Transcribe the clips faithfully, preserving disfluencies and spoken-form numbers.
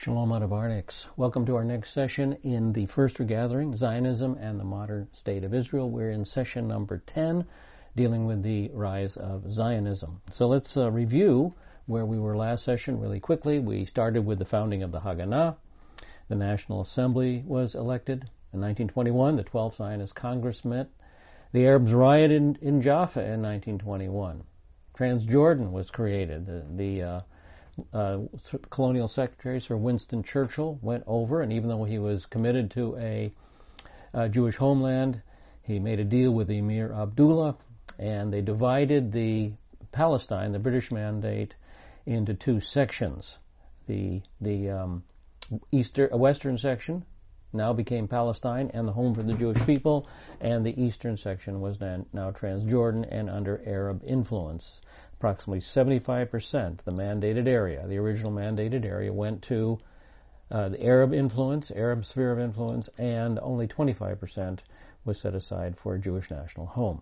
Shalom out of Arnix. Welcome to our next session in the First Regathering, Zionism and the Modern State of Israel. We're in session number ten, dealing with the rise of Zionism. So let's uh, review where we were last session really quickly. We started with the founding of the Haganah. The National Assembly was elected. In nineteen twenty-one, the twelfth Zionist Congress met. The Arabs rioted in, in Jaffa in nineteen twenty-one. Transjordan was created. The, the uh, Uh, Colonial Secretary Sir Winston Churchill went over, and even though he was committed to a, a Jewish homeland, he made a deal with Emir Abdullah, and they divided the Palestine, the British Mandate, into two sections. The the um, eastern, western section now became Palestine and the home for the Jewish people, and the eastern section was then, now Transjordan and under Arab influence. Approximately seventy-five percent, the mandated area, the original mandated area, went to uh, the Arab influence, Arab sphere of influence, and only twenty-five percent was set aside for a Jewish national home.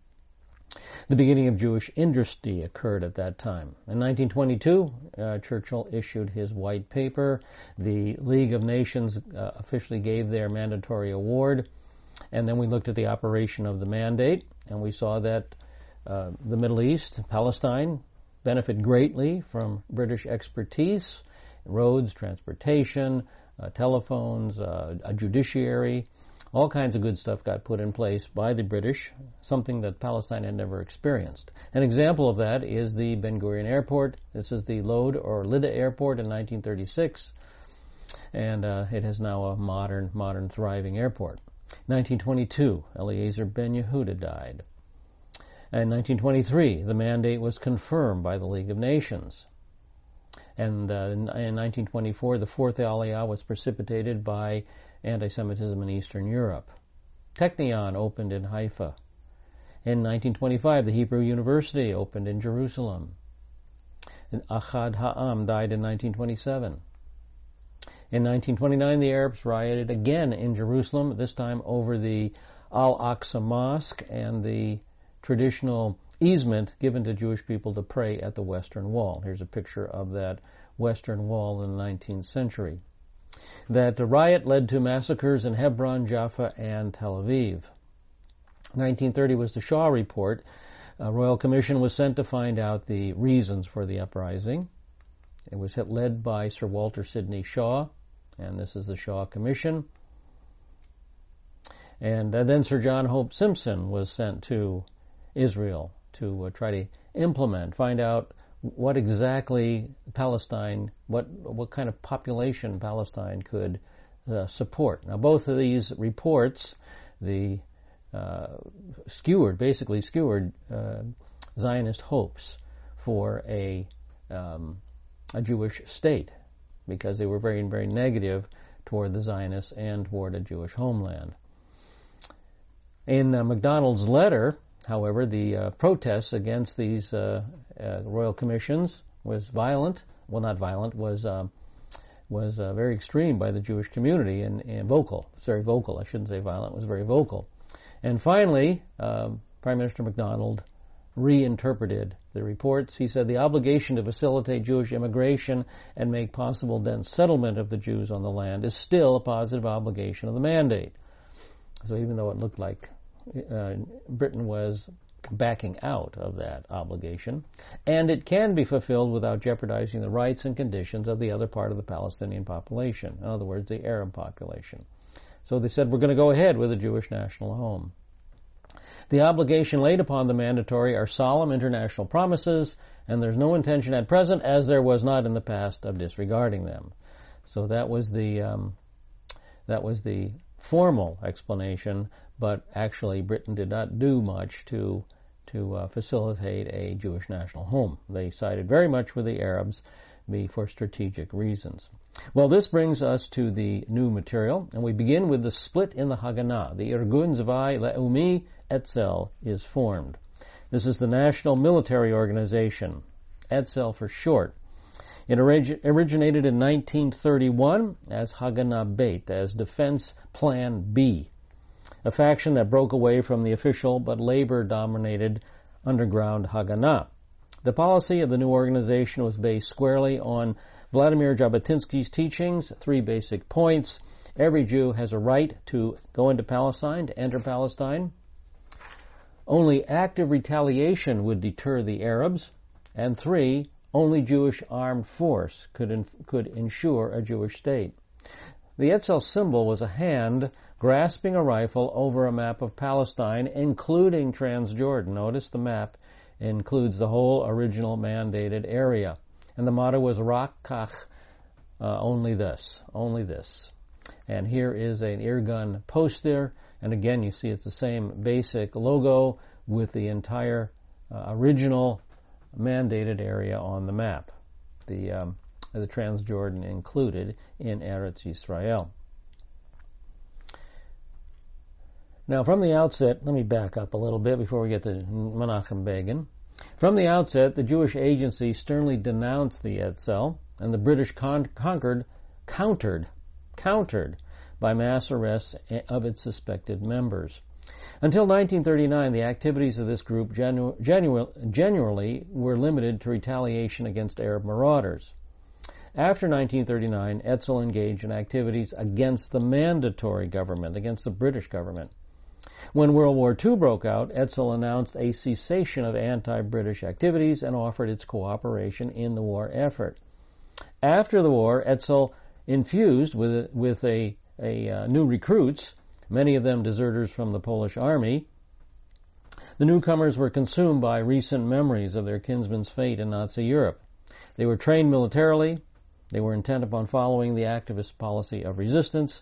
The beginning of Jewish industry occurred at that time. In nineteen twenty-two, uh, Churchill issued his white paper. The League of Nations uh, officially gave their mandatory award, and then we looked at the operation of the mandate, and we saw that Uh, the Middle East, Palestine, benefit greatly from British expertise, roads, transportation, uh, telephones, uh, a judiciary, all kinds of good stuff got put in place by the British, something that Palestine had never experienced. An example of that is the Ben Gurion Airport. This is the Lod or Lydda Airport in nineteen thirty-six, and uh, it is now a modern, modern, thriving airport. nineteen twenty-two, Eliezer Ben Yehuda died. In nineteen twenty-three, the mandate was confirmed by the League of Nations. And uh, in nineteen twenty-four, the Fourth Aliyah was precipitated by anti-Semitism in Eastern Europe. Technion opened in Haifa. In nineteen twenty-five, the Hebrew University opened in Jerusalem. And Ahad Ha'am died in nineteen twenty-seven. In nineteen twenty-nine, the Arabs rioted again in Jerusalem, this time over the Al-Aqsa Mosque and the traditional easement given to Jewish people to pray at the Western Wall. Here's a picture of that Western Wall in the nineteenth century. That riot led to massacres in Hebron, Jaffa, and Tel Aviv. nineteen thirty was the Shaw Report. A royal commission was sent to find out the reasons for the uprising. It was led by Sir Walter Sidney Shaw, and this is the Shaw Commission. And uh, then Sir John Hope Simpson was sent to Israel to uh, try to implement, find out what exactly Palestine, what what kind of population Palestine could uh, support. Now, both of these reports, the uh, skewered, basically skewered uh, Zionist hopes for a um, a Jewish state, because they were very, very negative toward the Zionists and toward a Jewish homeland. In uh, MacDonald's letter, however, the uh, protests against these uh, uh, royal commissions was violent. Well, not violent, was uh, was uh, very extreme by the Jewish community and, and vocal. It's very vocal. I shouldn't say violent. It was very vocal. And finally, uh, Prime Minister MacDonald reinterpreted the reports. He said the obligation to facilitate Jewish immigration and make possible then settlement of the Jews on the land is still a positive obligation of the mandate. So even though it looked like Uh, Britain was backing out of that obligation, and it can be fulfilled without jeopardizing the rights and conditions of the other part of the Palestinian population, in other words, the Arab population. So they said, we're going to go ahead with a Jewish national home. The obligation laid upon the mandatory are solemn international promises, and there's no intention at present, as there was not in the past, of disregarding them. So that was the um, that was the formal explanation, but actually Britain did not do much to to uh, facilitate a Jewish national home. They sided very much with the Arabs for strategic reasons. Well, this brings us to the new material, and we begin with the split in the Haganah. The Irgun Zvai Le'umi Etzel is formed. This is the national military organization, Etzel for short. It orig- originated in nineteen thirty-one as Haganah Beit, as Defense Plan B, a faction that broke away from the official but labor-dominated underground Haganah. The policy of the new organization was based squarely on Vladimir Jabotinsky's teachings, three basic points. Every Jew has a right to go into Palestine, to enter Palestine. Only active retaliation would deter the Arabs. And three, only Jewish armed force could in, could ensure a Jewish state. The Etzel symbol was a hand grasping a rifle over a map of Palestine, including Transjordan. Notice the map includes the whole original mandated area. And the motto was Rakach, uh, only this, only this. And here is an Irgun poster, and again you see it's the same basic logo with the entire uh, original mandated area on the map, the um, the Transjordan included in Eretz Yisrael. Now from the outset, let me back up a little bit before we get to Menachem Begin. From the outset, the Jewish agency sternly denounced the Etzel, and the British con- conquered, countered, countered by mass arrests of its suspected members. Until nineteen thirty-nine, the activities of this group genu- genu- generally were limited to retaliation against Arab marauders. After nineteen thirty-nine, Etzel engaged in activities against the mandatory government, against the British government. When World War Two broke out, Etzel announced a cessation of anti-British activities and offered its cooperation in the war effort. After the war, Etzel infused with with a, a uh, new recruits, many of them deserters from the Polish army. The newcomers were consumed by recent memories of their kinsmen's fate in Nazi Europe. They were trained militarily. They were intent upon following the activist policy of resistance.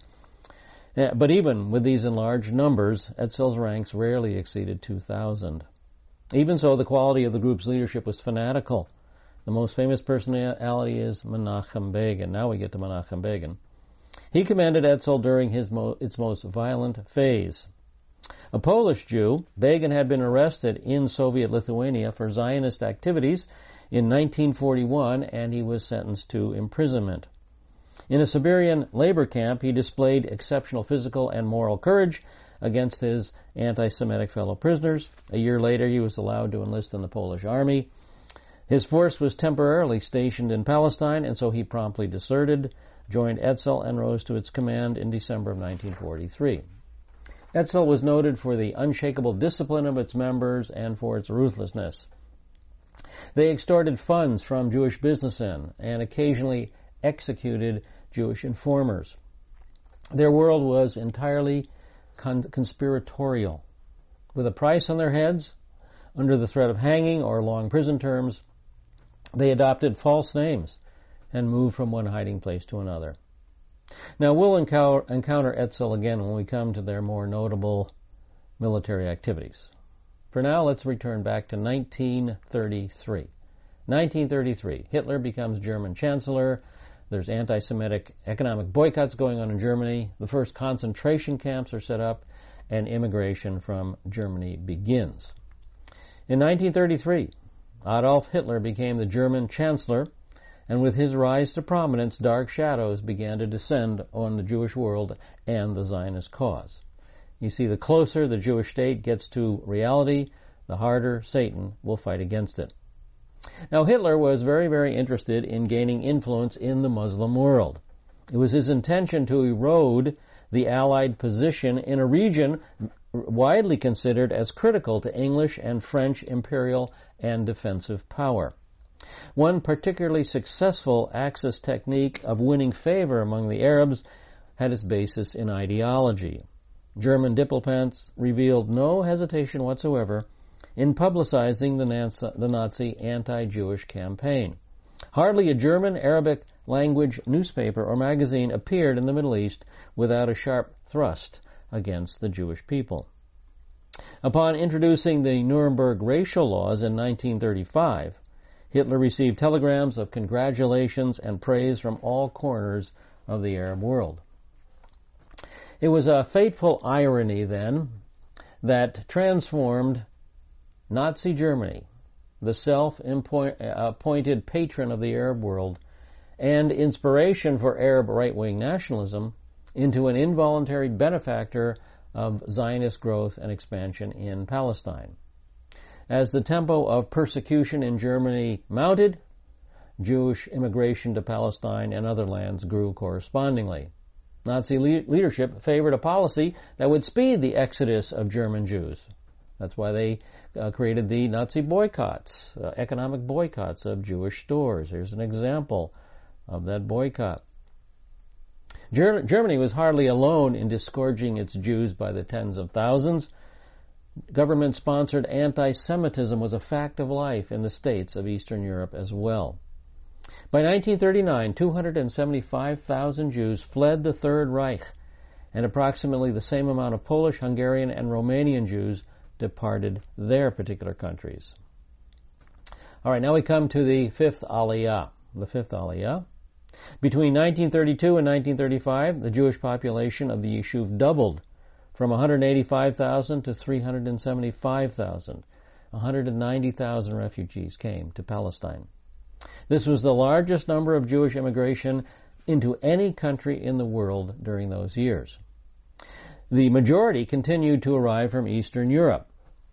But even with these enlarged numbers, Etzel's ranks rarely exceeded two thousand. Even so, the quality of the group's leadership was fanatical. The most famous personality is Menachem Begin. Now we get to Menachem Begin. He commanded Etzel during his mo- its most violent phase. A Polish Jew, Begin had been arrested in Soviet Lithuania for Zionist activities in nineteen forty-one, and he was sentenced to imprisonment. In a Siberian labor camp, he displayed exceptional physical and moral courage against his anti-Semitic fellow prisoners. A year later, he was allowed to enlist in the Polish army. His force was temporarily stationed in Palestine, and so he promptly deserted, joined Etzel, and rose to its command in December of nineteen forty-three. Etzel was noted for the unshakable discipline of its members and for its ruthlessness. They extorted funds from Jewish businessmen and occasionally executed Jewish informers. Their world was entirely con- conspiratorial. With a price on their heads, under the threat of hanging or long prison terms, they adopted false names and moved from one hiding place to another. Now we'll encounter, encounter Etzel again when we come to their more notable military activities. For now, let's return back to nineteen thirty-three. nineteen thirty-three, Hitler becomes German Chancellor. There's anti-Semitic economic boycotts going on in Germany. The first concentration camps are set up, and immigration from Germany begins. In nineteen thirty-three, Adolf Hitler became the German Chancellor, and with his rise to prominence, dark shadows began to descend on the Jewish world and the Zionist cause. You see, the closer the Jewish state gets to reality, the harder Satan will fight against it. Now, Hitler was very, very interested in gaining influence in the Muslim world. It was his intention to erode the Allied position in a region widely considered as critical to English and French imperial and defensive power. One particularly successful Axis technique of winning favor among the Arabs had its basis in ideology. German diplomats revealed no hesitation whatsoever in publicizing the Nazi anti-Jewish campaign. Hardly a German Arabic language newspaper or magazine appeared in the Middle East without a sharp thrust against the Jewish people. Upon introducing the Nuremberg racial laws in nineteen thirty-five, Hitler received telegrams of congratulations and praise from all corners of the Arab world. It was a fateful irony, then, that transformed Nazi Germany, the self-appointed patron of the Arab world and inspiration for Arab right-wing nationalism, into an involuntary benefactor of Zionist growth and expansion in Palestine. As the tempo of persecution in Germany mounted, Jewish immigration to Palestine and other lands grew correspondingly. Nazi le- leadership favored a policy that would speed the exodus of German Jews. That's why they uh, created the Nazi boycotts, uh, economic boycotts of Jewish stores. Here's an example of that boycott. Ger- Germany was hardly alone in disgorging its Jews by the tens of thousands. Government-sponsored anti-Semitism was a fact of life in the states of Eastern Europe as well. By nineteen thirty-nine, two hundred seventy-five thousand Jews fled the Third Reich, and approximately the same amount of Polish, Hungarian, and Romanian Jews departed their particular countries. All right, now we come to the fifth Aliyah. The fifth Aliyah. Between nineteen thirty-two and nineteen thirty-five, the Jewish population of the Yishuv doubled from one hundred eighty-five thousand to three hundred seventy-five thousand. one hundred ninety thousand refugees came to Palestine. This was the largest number of Jewish immigration into any country in the world during those years. The majority continued to arrive from Eastern Europe.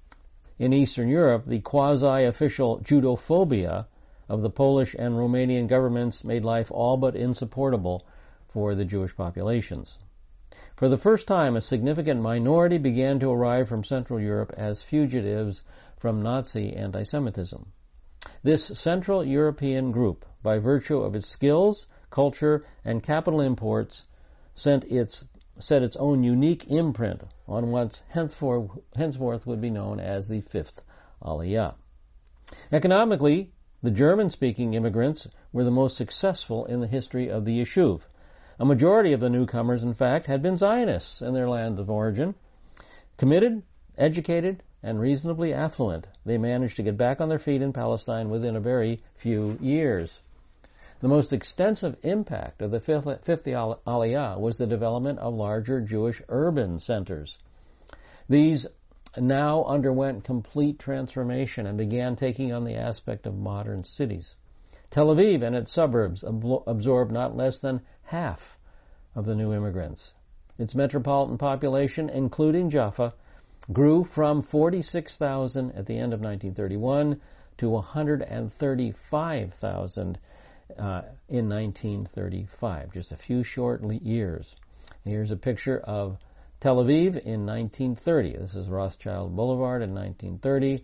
In Eastern Europe, the quasi-official Judophobia of the Polish and Romanian governments made life all but insupportable for the Jewish populations. For the first time, a significant minority began to arrive from Central Europe as fugitives from Nazi anti-Semitism. This Central European group, by virtue of its skills, culture, and capital imports, sent its, set its own unique imprint on what henceforth, henceforth would be known as the Fifth Aliyah. Economically, the German-speaking immigrants were the most successful in the history of the Yishuv. A majority of the newcomers, in fact, had been Zionists in their land of origin. Committed, educated, and reasonably affluent, they managed to get back on their feet in Palestine within a very few years. The most extensive impact of the fifth, fifth Aliyah was the development of larger Jewish urban centers. These now underwent complete transformation and began taking on the aspect of modern cities. Tel Aviv and its suburbs ab- absorbed not less than half of the new immigrants. Its metropolitan population, including Jaffa, grew from forty-six thousand at the end of nineteen thirty-one to one hundred thirty-five thousand uh, in nineteen thirty-five, just a few short years. Here's a picture of Tel Aviv in nineteen thirty. This is Rothschild Boulevard in nineteen thirty.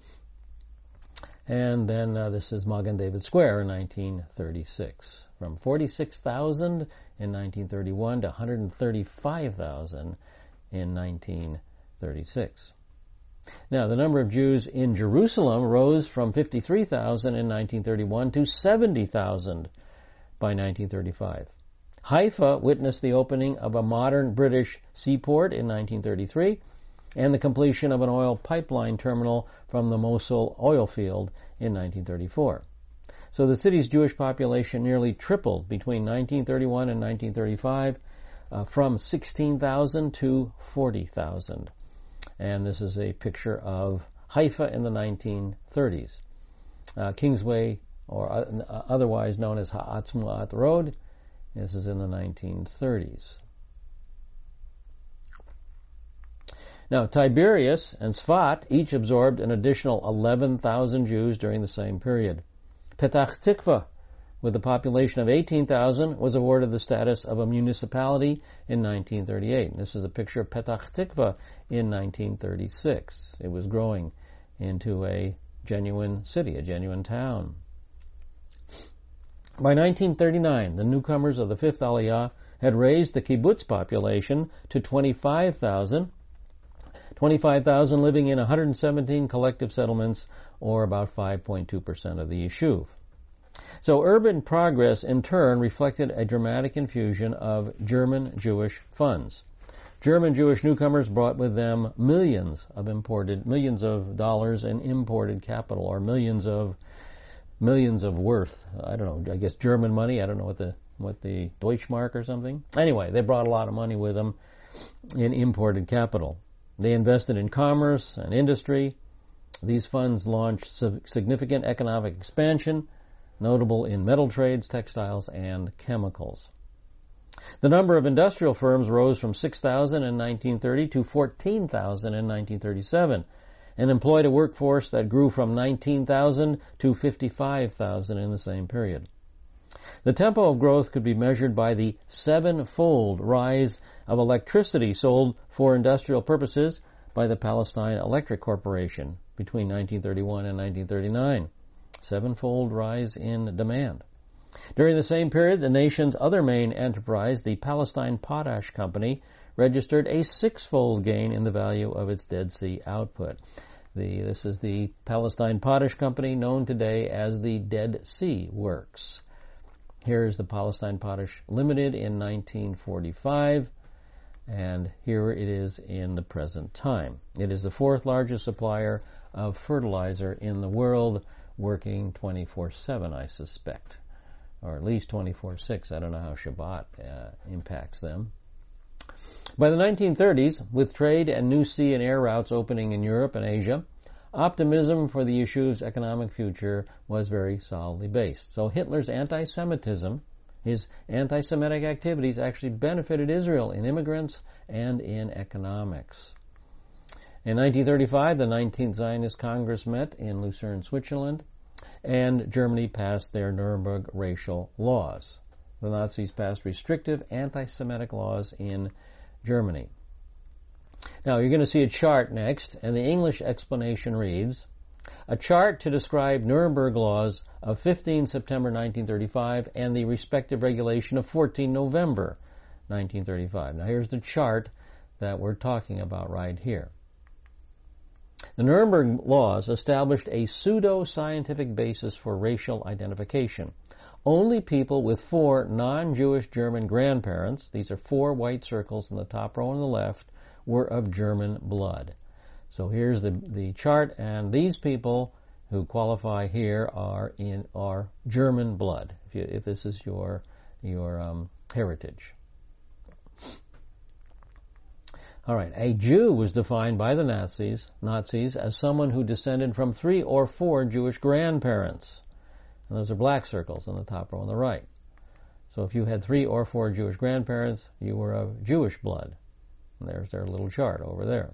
And then uh, this is Magen David Square in nineteen thirty-six. From forty-six thousand in nineteen thirty-one to one hundred thirty-five thousand in nineteen thirty-six. Now, the number of Jews in Jerusalem rose from fifty-three thousand in nineteen thirty-one to seventy thousand by nineteen thirty-five. Haifa witnessed the opening of a modern British seaport in nineteen thirty-three and the completion of an oil pipeline terminal from the Mosul oil field in nineteen thirty-four. So the city's Jewish population nearly tripled between nineteen thirty-one and nineteen thirty-five, uh, from sixteen thousand to forty thousand. And this is a picture of Haifa in the nineteen thirties. Uh, Kingsway, or uh, otherwise known as Ha'atzmaut Road, this is in the nineteen thirties. Now, Tiberias and Sfat each absorbed an additional eleven thousand Jews during the same period. Petach Tikva, with a population of eighteen thousand, was awarded the status of a municipality in nineteen thirty-eight. And this is a picture of Petach Tikva in nineteen thirty-six. It was growing into a genuine city, a genuine town. By nineteen thirty-nine, the newcomers of the Fifth Aliyah had raised the kibbutz population to twenty-five thousand, twenty-five thousand living in one hundred seventeen collective settlements, or about five point two percent of the Yishuv. So urban progress, in turn, reflected a dramatic infusion of German Jewish funds. German Jewish newcomers brought with them millions of imported, millions of dollars in imported capital, or millions of millions of worth. I don't know. I guess German money. I don't know what the what the Deutschmark or something. Anyway, they brought a lot of money with them in imported capital. They invested in commerce and industry. These funds launched significant economic expansion, notable in metal trades, textiles, and chemicals. The number of industrial firms rose from six thousand in nineteen thirty to fourteen thousand in nineteen thirty-seven, and employed a workforce that grew from nineteen thousand to fifty-five thousand in the same period. The tempo of growth could be measured by the seven-fold rise of electricity sold for industrial purposes by the Palestine Electric Corporation between nineteen thirty-one and nineteen thirty-nine. Seven-fold rise in demand. During the same period, the nation's other main enterprise, the Palestine Potash Company, registered a six-fold gain in the value of its Dead Sea output. The, this is the Palestine Potash Company, known today as the Dead Sea Works. Here is the Palestine Potash Limited in nineteen forty-five, and here it is in the present time. It is the fourth largest supplier of fertilizer in the world, working twenty-four seven, I suspect, or at least twenty-four six. I don't know how Shabbat uh, impacts them. By the nineteen thirties, with trade and new sea and air routes opening in Europe and Asia, optimism for the Yeshuv's economic future was very solidly based. So Hitler's anti-Semitism, his anti-Semitic activities, actually benefited Israel in immigrants and in economics. In nineteen thirty-five, the nineteenth Zionist Congress met in Lucerne, Switzerland, and Germany passed their Nuremberg racial laws. The Nazis passed restrictive anti-Semitic laws in Germany. Now, you're going to see a chart next, and the English explanation reads, a chart to describe Nuremberg laws of fifteenth September nineteen thirty-five and the respective regulation of fourteenth November nineteen thirty-five. Now, here's the chart that we're talking about right here. The Nuremberg laws established a pseudo-scientific basis for racial identification. Only people with four non-Jewish German grandparents, these are four white circles in the top row on the left, were of German blood. So here's the, the chart, and these people who qualify here are in are German blood, if, you, if this is your, your um, heritage. All right, a Jew was defined by the Nazis, Nazis as someone who descended from three or four Jewish grandparents. And those are black circles on the top row on the right. So if you had three or four Jewish grandparents, you were of Jewish blood. And there's their little chart over there.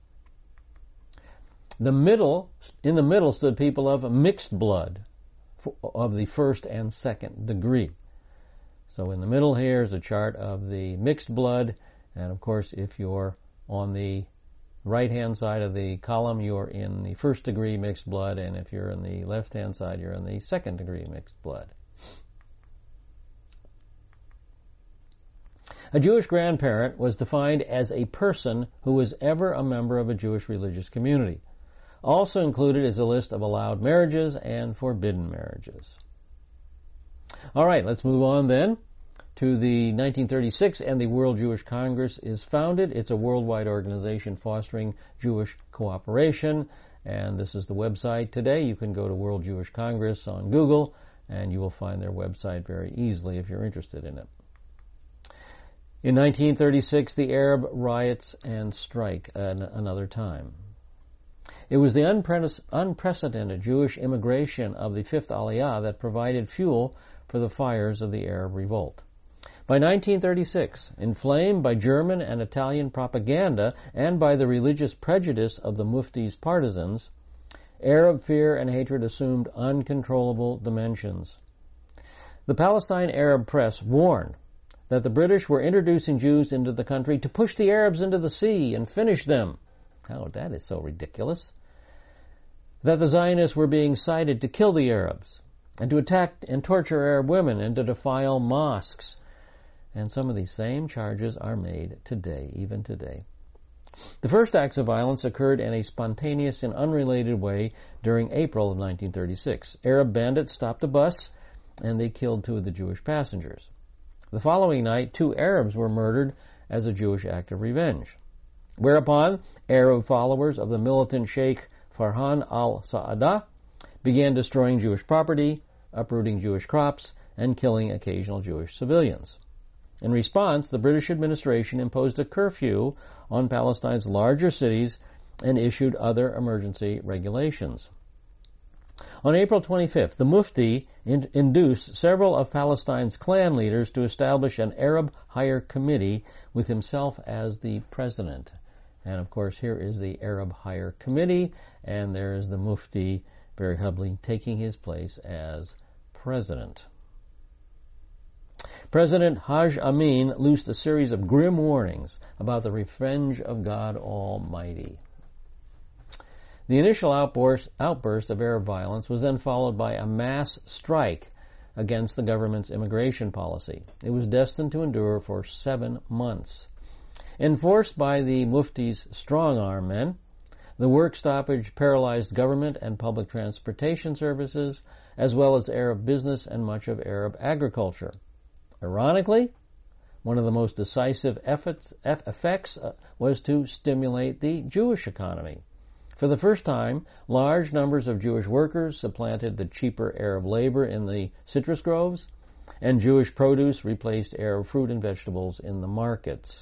The middle, in the middle stood people of mixed blood, of the first and second degree. So in the middle here is a chart of the mixed blood, and of course if you're on the right-hand side of the column, you're in the first degree mixed blood, and if you're on the left-hand side, you're in the second degree mixed blood. A Jewish grandparent was defined as a person who was ever a member of a Jewish religious community. Also included is a list of allowed marriages and forbidden marriages. All right, let's move on then to the nineteen thirty-six, and the World Jewish Congress is founded. It's a worldwide organization fostering Jewish cooperation, and this is the website today. You can go to World Jewish Congress on Google, and you will find their website very easily if you're interested in it. In nineteen thirty-six, the Arab riots and strike an, another time. It was the unpre- unprecedented Jewish immigration of the Fifth Aliyah that provided fuel for the fires of the Arab revolt. By nineteen thirty-six, inflamed by German and Italian propaganda and by the religious prejudice of the Mufti's partisans, Arab fear and hatred assumed uncontrollable dimensions. The Palestine Arab press warned that the British were introducing Jews into the country to push the Arabs into the sea and finish them. Oh, that is so ridiculous. That the Zionists were being cited to kill the Arabs and to attack and torture Arab women and to defile mosques. And some of these same charges are made today, even today. The first acts of violence occurred in a spontaneous and unrelated way during April of nineteen thirty-six. Arab bandits stopped a bus and they killed two of the Jewish passengers. The following night, two Arabs were murdered as a Jewish act of revenge. Whereupon, Arab followers of the militant Sheikh Farhan al-Sa'adah began destroying Jewish property, uprooting Jewish crops, and killing occasional Jewish civilians. In response, the British administration imposed a curfew on Palestine's larger cities and issued other emergency regulations. On April twenty-fifth, the Mufti in- induced several of Palestine's clan leaders to establish an Arab Higher Committee with himself as the president. And of course, here is the Arab Higher Committee, and there is the Mufti very humbly taking his place as president. President Haj Amin loosed a series of grim warnings about the revenge of God Almighty. The initial outburst, outburst of Arab violence was then followed by a mass strike against the government's immigration policy. It was destined to endure for seven months. Enforced by the Mufti's strong-arm men, the work stoppage paralyzed government and public transportation services, as well as Arab business and much of Arab agriculture. Ironically, one of the most decisive efforts, effects uh, was to stimulate the Jewish economy. For the first time, large numbers of Jewish workers supplanted the cheaper Arab labor in the citrus groves, and Jewish produce replaced Arab fruit and vegetables in the markets.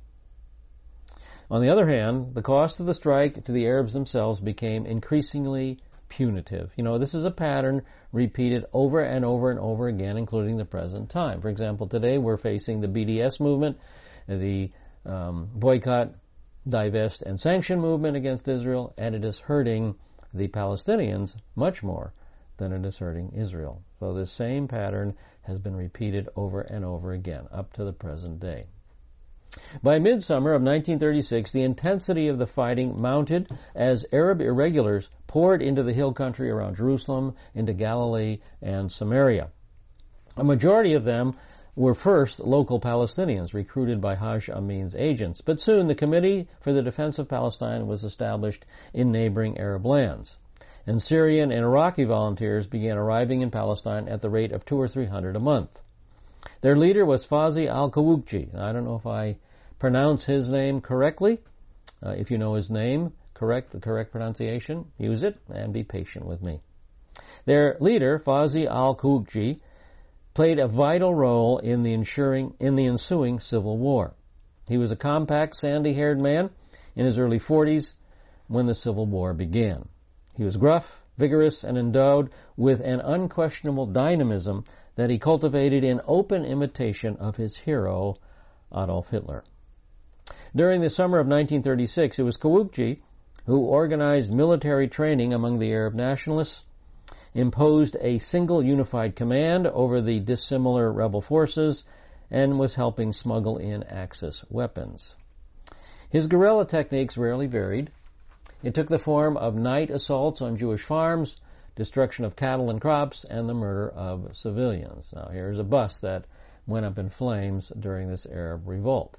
On the other hand, the cost of the strike to the Arabs themselves became increasingly punitive. You know, this is a pattern repeated over and over and over again, including the present time. For example, today we're facing the B D S movement, the um, boycott, divest, and sanction movement against Israel, and it is hurting the Palestinians much more than it is hurting Israel. So this same pattern has been repeated over and over again, up to the present day. By midsummer of nineteen thirty-six, the intensity of the fighting mounted as Arab irregulars poured into the hill country around Jerusalem, into Galilee and Samaria. A majority of them were first local Palestinians recruited by Haj Amin's agents, but soon the Committee for the Defense of Palestine was established in neighboring Arab lands, and Syrian and Iraqi volunteers began arriving in Palestine at the rate of two or three hundred a month. Their leader was Fazi al-Kawukji. I don't know if I pronounce his name correctly. Uh, if you know his name, correct the correct pronunciation, use it, and be patient with me. Their leader, Fazi al-Kawukji, played a vital role in the ensuring in the ensuing civil war. He was a compact, sandy-haired man in his early forties when the civil war began. He was gruff, vigorous, and endowed with an unquestionable dynamism that he cultivated in open imitation of his hero, Adolf Hitler. During the summer of nineteen thirty-six, it was Kawukji who organized military training among the Arab nationalists, imposed a single unified command over the dissimilar rebel forces, and was helping smuggle in Axis weapons. His guerrilla techniques rarely varied. It took the form of night assaults on Jewish farms, destruction of cattle and crops, and the murder of civilians. Now here's a bus that went up in flames during this Arab revolt.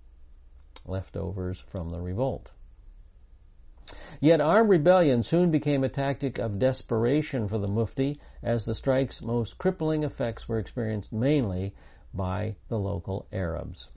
Leftovers from the revolt. Yet armed rebellion soon became a tactic of desperation for the Mufti, as the strike's most crippling effects were experienced mainly by the local Arabs.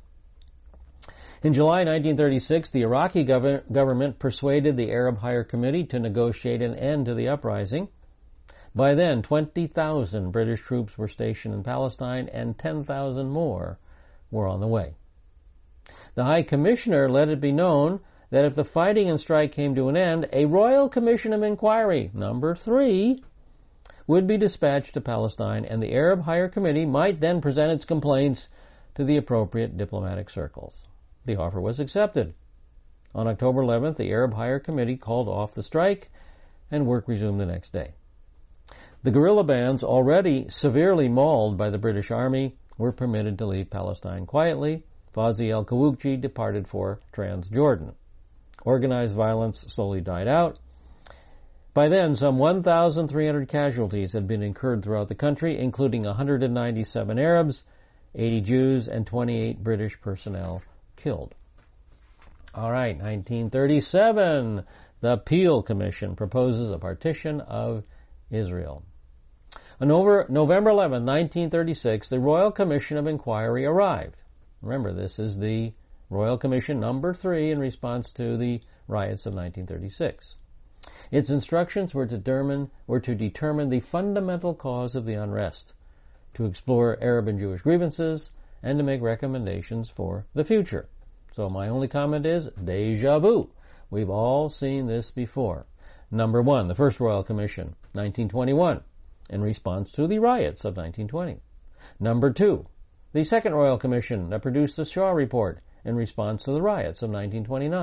In July nineteen thirty-six, the Iraqi gov- government persuaded the Arab Higher Committee to negotiate an end to the uprising. By then, twenty thousand British troops were stationed in Palestine, and ten thousand more were on the way. The High Commissioner let it be known that if the fighting and strike came to an end, a Royal Commission of Inquiry, number three, would be dispatched to Palestine, and the Arab Higher Committee might then present its complaints to the appropriate diplomatic circles. The offer was accepted. On October eleventh, the Arab Higher Committee called off the strike, and work resumed the next day. The guerrilla bands, already severely mauled by the British Army, were permitted to leave Palestine quietly. Fazi al-Kawukji departed for Transjordan. Organized violence slowly died out. By then, some one thousand three hundred casualties had been incurred throughout the country, including one hundred ninety-seven Arabs, eighty Jews, and twenty-eight British personnel killed. All right, nineteen thirty-seven, the Peel Commission proposes a partition of Israel. On November eleventh, nineteen thirty-six, the Royal Commission of Inquiry arrived. Remember, this is the Royal Commission number three in response to the riots of nineteen thirty-six. Its instructions were to determine, were to determine the fundamental cause of the unrest, to explore Arab and Jewish grievances, and to make recommendations for the future. So my only comment is, deja vu. We've all seen this before. Number one, the first Royal Commission, nineteen twenty-one, in response to the riots of nineteen twenty. Number two, the second Royal Commission that produced the Shaw Report in response to the riots of nineteen twenty-nine.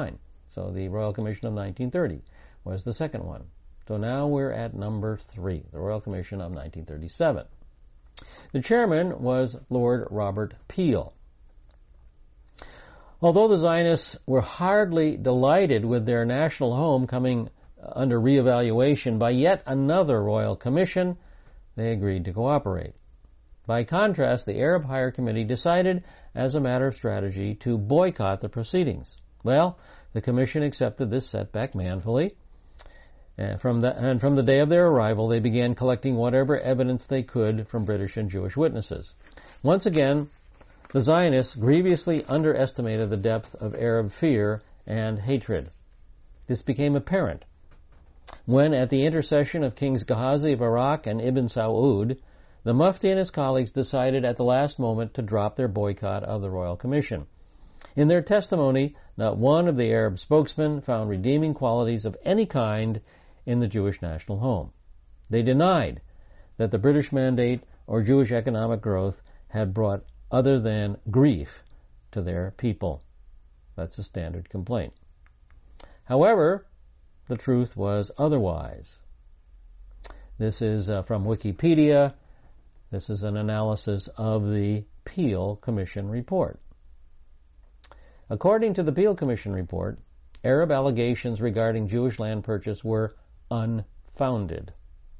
So the Royal Commission of nineteen thirty was the second one. So now we're at number three, the Royal Commission of nineteen thirty-seven. The chairman was Lord Robert Peel. Although the Zionists were hardly delighted with their national home coming under reevaluation by yet another Royal Commission, they agreed to cooperate. By contrast, the Arab Higher Committee decided, as a matter of strategy, to boycott the proceedings. Well, the Commission accepted this setback manfully, and from the, and from the day of their arrival, they began collecting whatever evidence they could from British and Jewish witnesses. Once again, the Zionists grievously underestimated the depth of Arab fear and hatred. This became apparent when, at the intercession of Kings Gehazi of Iraq and Ibn Saud, the Mufti and his colleagues decided at the last moment to drop their boycott of the Royal Commission. In their testimony, not one of the Arab spokesmen found redeeming qualities of any kind in the Jewish national home. They denied that the British mandate or Jewish economic growth had brought other than grief to their people. That's a standard complaint. However, the truth was otherwise. This is uh, from Wikipedia. This is an analysis of the Peel Commission report. According to the Peel Commission report, Arab allegations regarding Jewish land purchase were unfounded.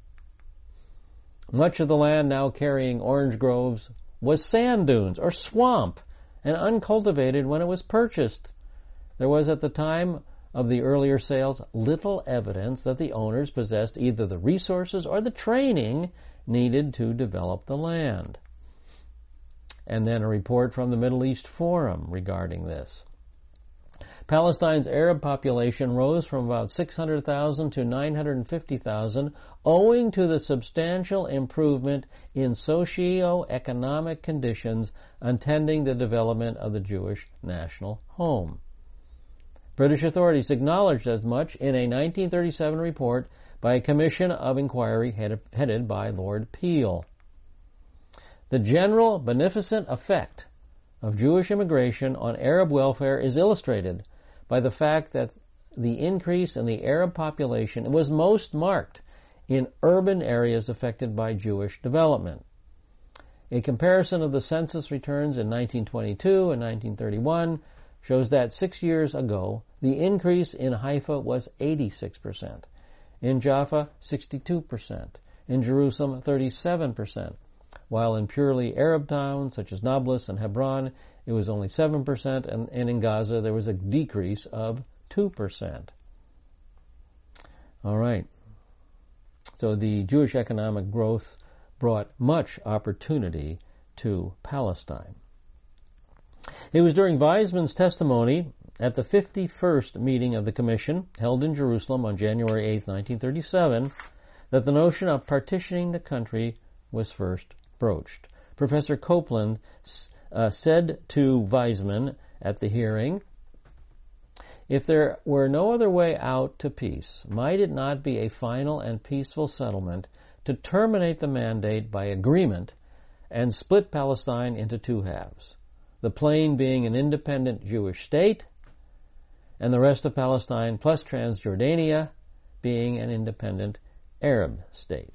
Much of the land now carrying orange groves was sand dunes or swamp and uncultivated when it was purchased. There was, at the time of the earlier sales, little evidence that the owners possessed either the resources or the training needed to develop the land. And then a report from the Middle East Forum regarding this. Palestine's Arab population rose from about six hundred thousand to nine hundred fifty thousand owing to the substantial improvement in socio-economic conditions attending the development of the Jewish national home. British authorities acknowledged as much in a nineteen thirty-seven report by a commission of inquiry head, headed by Lord Peel. The general beneficent effect of Jewish immigration on Arab welfare is illustrated by the fact that the increase in the Arab population was most marked in urban areas affected by Jewish development. A comparison of the census returns in nineteen twenty-two and nineteen thirty-one shows that six years ago, the increase in Haifa was eighty-six percent, in Jaffa sixty-two percent, in Jerusalem thirty-seven percent, while in purely Arab towns such as Nablus and Hebron, it was only seven percent, and, and in Gaza there was a decrease of two percent. All right. So the Jewish economic growth brought much opportunity to Palestine. It was during Weizmann's testimony at the fifty-first meeting of the Commission, held in Jerusalem on January eighth, nineteen thirty-seven, that the notion of partitioning the country was first broached. Professor Copeland uh, said to Weizmann at the hearing, "If there were no other way out to peace, might it not be a final and peaceful settlement to terminate the mandate by agreement and split Palestine into two halves, the plain being an independent Jewish state, and the rest of Palestine plus Transjordania being an independent Arab state?"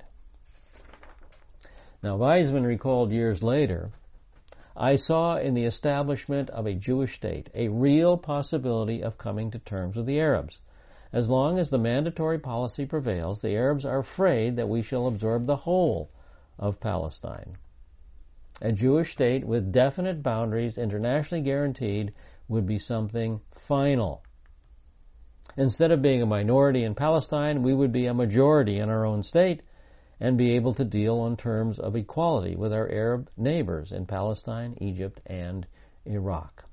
Now, Weizmann recalled years later, "I saw in the establishment of a Jewish state a real possibility of coming to terms with the Arabs. As long as the mandatory policy prevails, the Arabs are afraid that we shall absorb the whole of Palestine. A Jewish state with definite boundaries, internationally guaranteed, would be something final. Instead of being a minority in Palestine, we would be a majority in our own state and be able to deal on terms of equality with our Arab neighbors in Palestine, Egypt, and Iraq."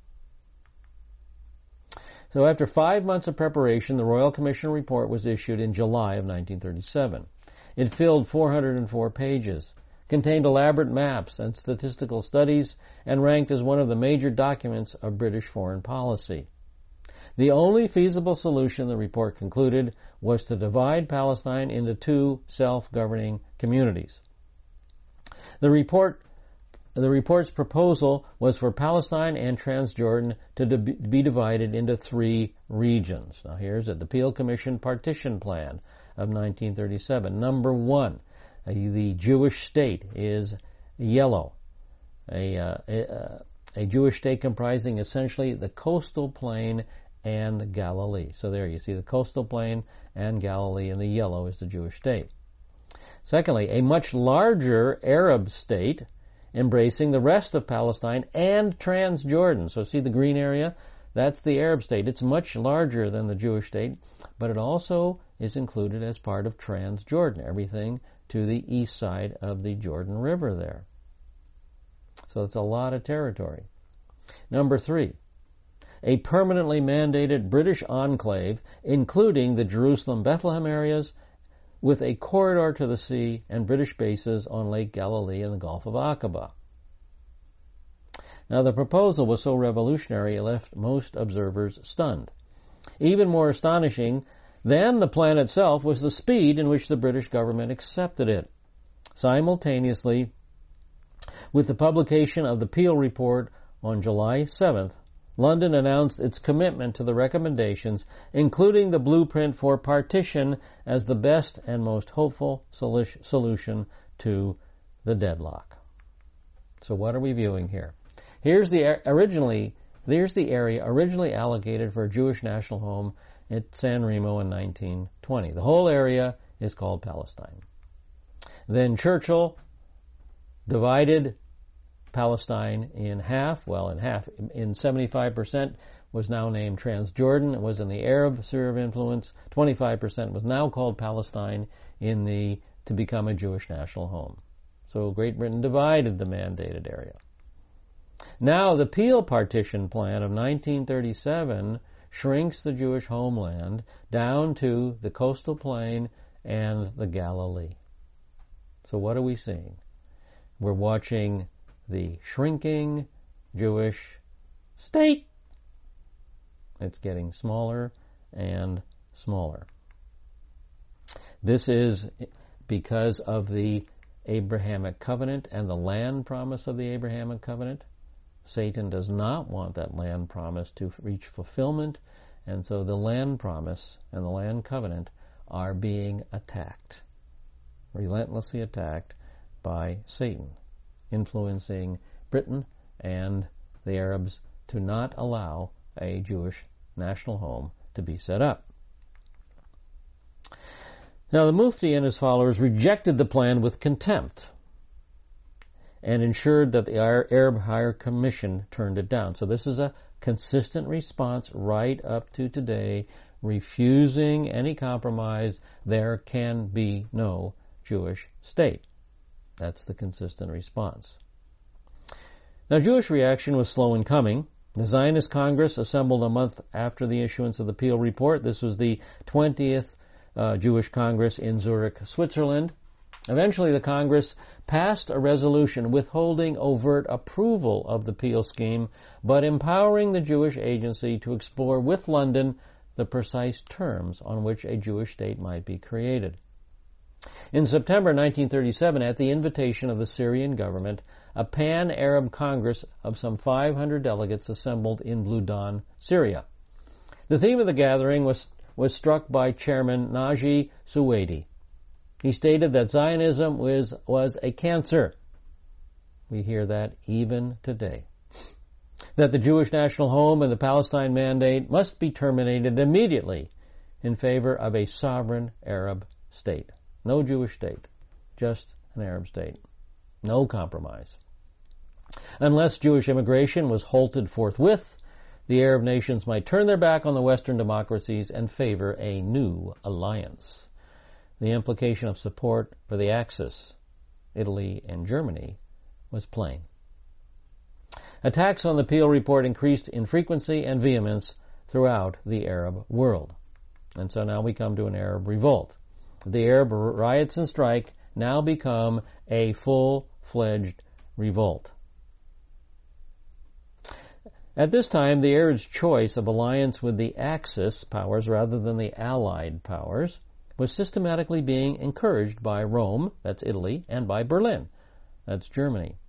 So after five months of preparation, the Royal Commission report was issued in July of nineteen thirty-seven. It filled four hundred four pages, contained elaborate maps and statistical studies, and ranked as one of the major documents of British foreign policy. The only feasible solution, the report concluded, was to divide Palestine into two self-governing communities. The report the report's proposal was for Palestine and Transjordan to be divided into three regions. Now here's it, the Peel Commission Partition Plan of nineteen thirty-seven. Number one, uh, the Jewish state is yellow. A, uh, a, a Jewish state comprising essentially the coastal plain and Galilee. So there you see the coastal plain and Galilee, and the yellow is the Jewish state. Secondly, a much larger Arab state embracing the rest of Palestine and Transjordan. So see the green area? That's the Arab state. It's much larger than the Jewish state, but it also is included as part of Transjordan, everything to the east side of the Jordan River there. So it's a lot of territory. Number three, a permanently mandated British enclave, including the Jerusalem-Bethlehem areas, with a corridor to the sea and British bases on Lake Galilee and the Gulf of Aqaba. Now the proposal was so revolutionary it left most observers stunned. Even more astonishing than the plan itself was the speed in which the British government accepted it. Simultaneously, with the publication of the Peel Report on July seventh, London announced its commitment to the recommendations, including the blueprint for partition as the best and most hopeful solution to the deadlock. So what are we viewing here? Here's the originally here's the area originally allocated for a Jewish national home at San Remo in nineteen twenty. The whole area is called Palestine. Then Churchill divided Palestine in half, well in half, in seventy-five percent was now named Transjordan. It was in the Arab sphere of influence. twenty-five percent was now called Palestine in the to become a Jewish national home. So Great Britain divided the mandated area. Now the Peel Partition Plan of nineteen thirty-seven shrinks the Jewish homeland down to the coastal plain and the Galilee. So what are we seeing? We're watching the shrinking Jewish state. It's getting smaller and smaller. This is because of the Abrahamic covenant and the land promise of the Abrahamic covenant. Satan does not want that land promise to reach fulfillment, and so the land promise and the land covenant are being attacked, relentlessly attacked by Satan, influencing Britain and the Arabs to not allow a Jewish national home to be set up. Now the Mufti and his followers rejected the plan with contempt and ensured that the Arab Higher Commission turned it down. So this is a consistent response right up to today, refusing any compromise. There can be no Jewish state. That's the consistent response. Now, Jewish reaction was slow in coming. The Zionist Congress assembled a month after the issuance of the Peel Report. This was the twentieth uh, Jewish Congress in Zurich, Switzerland. Eventually, the Congress passed a resolution withholding overt approval of the Peel scheme, but empowering the Jewish Agency to explore with London the precise terms on which a Jewish state might be created. In September nineteen thirty-seven, at the invitation of the Syrian government, a pan-Arab Congress of some five hundred delegates assembled in Blue Dawn, Syria. The theme of the gathering was, was struck by Chairman Naji Suwaidi. He stated that Zionism was, was a cancer. We hear that even today. That the Jewish national home and the Palestine mandate must be terminated immediately in favor of a sovereign Arab state. No Jewish state, just an Arab state. No compromise. Unless Jewish immigration was halted forthwith, the Arab nations might turn their back on the Western democracies and favor a new alliance. The implication of support for the Axis, Italy and Germany, was plain. Attacks on the Peel Report increased in frequency and vehemence throughout the Arab world. And so now we come to an Arab revolt. The Arab riots and strike now become a full-fledged revolt. At this time, the Arabs' choice of alliance with the Axis powers rather than the Allied powers was systematically being encouraged by Rome, that's Italy, and by Berlin, that's Germany.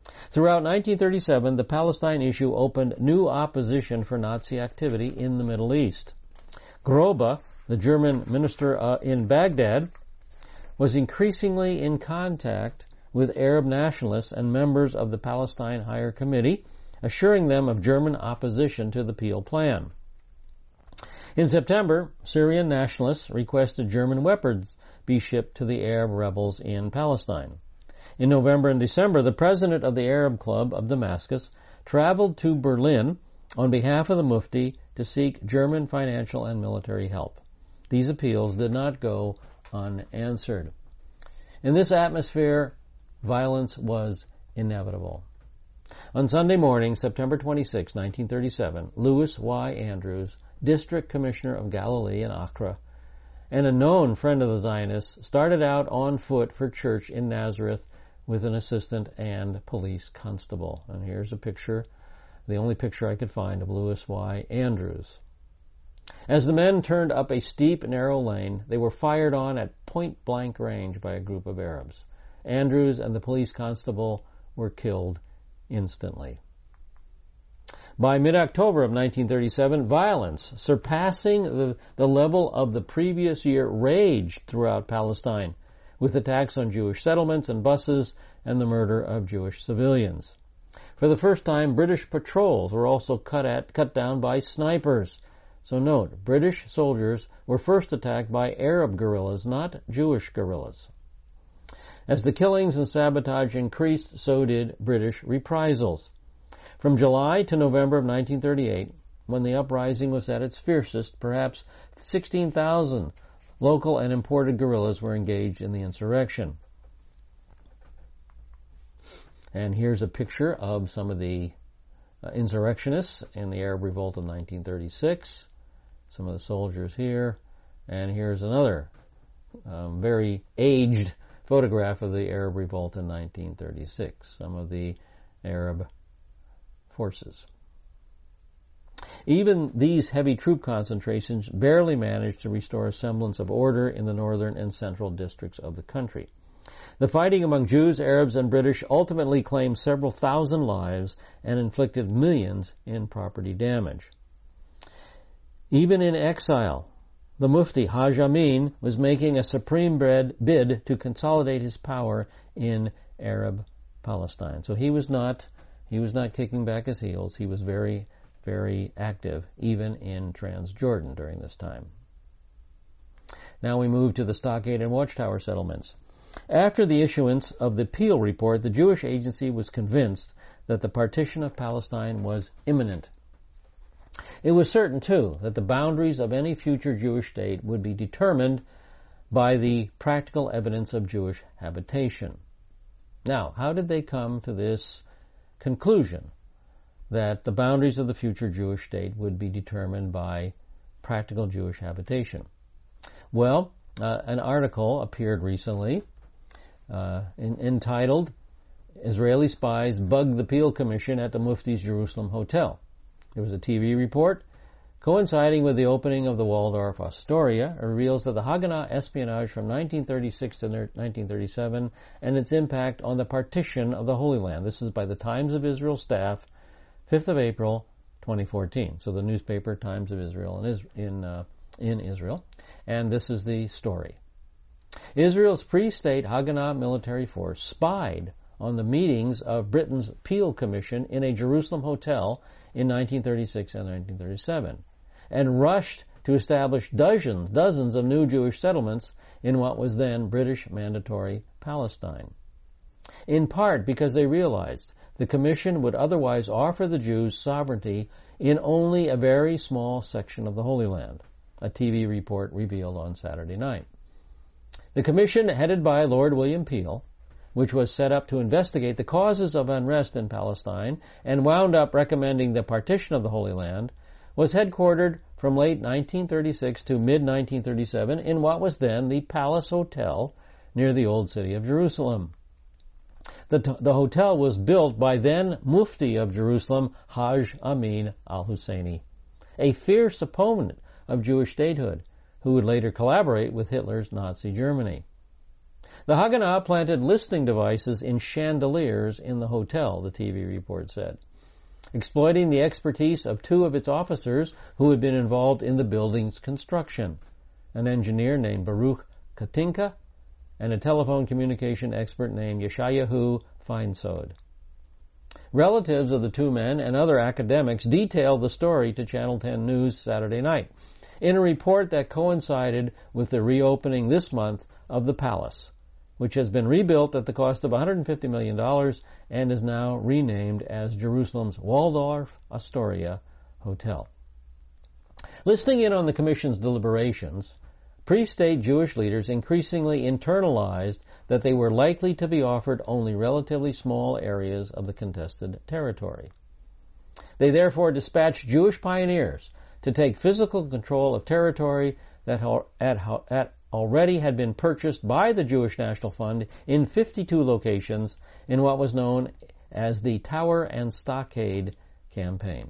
Throughout nineteen thirty-seven, the Palestine issue opened new opposition for Nazi activity in the Middle East. Grobe, the German minister uh, in Baghdad, was increasingly in contact with Arab nationalists and members of the Palestine Higher Committee, assuring them of German opposition to the Peel Plan. In September, Syrian nationalists requested German weapons be shipped to the Arab rebels in Palestine. In November and December, the president of the Arab Club of Damascus traveled to Berlin on behalf of the Mufti to seek German financial and military help. These appeals did not go unanswered. In this atmosphere, violence was inevitable. On Sunday morning, September twenty-sixth, nineteen thirty-seven, Louis Y. Andrews, District Commissioner of Galilee in Accra, and a known friend of the Zionists, started out on foot for church in Nazareth with an assistant and police constable. And here's a picture, the only picture I could find, of Louis Y. Andrews. As the men turned up a steep, narrow lane, they were fired on at point-blank range by a group of Arabs. Andrews and the police constable were killed instantly. By mid-October of nineteen thirty-seven, violence, surpassing the, the level of the previous year, raged throughout Palestine, with attacks on Jewish settlements and buses and the murder of Jewish civilians. For the first time, British patrols were also cut at, cut down by snipers. So note, British soldiers were first attacked by Arab guerrillas, not Jewish guerrillas. As the killings and sabotage increased, so did British reprisals. From July to November of nineteen thirty-eight, when the uprising was at its fiercest, perhaps sixteen thousand local and imported guerrillas were engaged in the insurrection. And here's a picture of some of the uh, insurrectionists in the Arab Revolt of nineteen thirty-six. Some of the soldiers here. And here's another um, very aged photograph of the Arab Revolt in nineteen thirty-six. Some of the Arab forces. Even these heavy troop concentrations barely managed to restore a semblance of order in the northern and central districts of the country. The fighting among Jews, Arabs, and British ultimately claimed several thousand lives and inflicted millions in property damage. Even in exile, the Mufti, Haj Amin, was making a supreme bid to consolidate his power in Arab Palestine. So he was not He was not kicking back his heels. He was very, very active, even in Transjordan during this time. Now we move to the Stockade and Watchtower settlements. After the issuance of the Peel Report, the Jewish Agency was convinced that the partition of Palestine was imminent. It was certain, too, that the boundaries of any future Jewish state would be determined by the practical evidence of Jewish habitation. Now, how did they come to this conclusion that the boundaries of the future Jewish state would be determined by practical Jewish habitation? Well, uh, an article appeared recently uh, in, entitled, Israeli Spies Bug the Peel Commission at the Mufti's Jerusalem Hotel. There was a T V report coinciding with the opening of the Waldorf Astoria. It reveals that the Haganah espionage from nineteen thirty-six to nineteen thirty-seven and its impact on the partition of the Holy Land. This is by the Times of Israel staff, fifth of April, twenty fourteen. So the newspaper Times of Israel in, in, uh, in Israel. And this is the story. Israel's pre-state Haganah military force spied on the meetings of Britain's Peel Commission in a Jerusalem hotel in nineteen thirty-six and nineteen thirty-seven, and rushed to establish dozens, dozens of new Jewish settlements in what was then British Mandatory Palestine. In part because they realized the Commission would otherwise offer the Jews sovereignty in only a very small section of the Holy Land, a T V report revealed on Saturday night. The Commission, headed by Lord William Peel, which was set up to investigate the causes of unrest in Palestine and wound up recommending the partition of the Holy Land, was headquartered from late nineteen thirty-six to mid nineteen thirty-seven in what was then the Palace Hotel near the Old City of Jerusalem. The, t- the hotel was built by then Mufti of Jerusalem, Haj Amin al-Husseini, a fierce opponent of Jewish statehood, who would later collaborate with Hitler's Nazi Germany. The Haganah planted listening devices in chandeliers in the hotel, the T V report said, exploiting the expertise of two of its officers who had been involved in the building's construction, an engineer named Baruch Katinka and a telephone communication expert named Yeshayahu Feinsod. Relatives of the two men and other academics detailed the story to Channel ten News Saturday night in a report that coincided with the reopening this month of the palace, which has been rebuilt at the cost of one hundred fifty million dollars and is now renamed as Jerusalem's Waldorf Astoria Hotel. Listening in on the Commission's deliberations, pre-state Jewish leaders increasingly internalized that they were likely to be offered only relatively small areas of the contested territory. They therefore dispatched Jewish pioneers to take physical control of territory that at, at already had been purchased by the Jewish National Fund in fifty-two locations in what was known as the Tower and Stockade campaign.